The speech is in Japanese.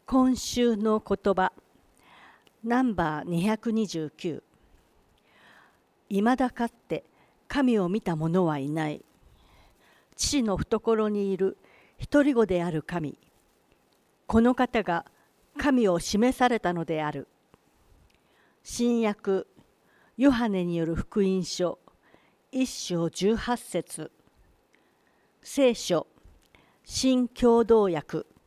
今週の言葉ナンバー229。いまだかつて神を見た者はいない。父の懐にいる独り子である神、この方が神を示されたのである。新約ヨハネによる福音書1章18節、聖書新共同訳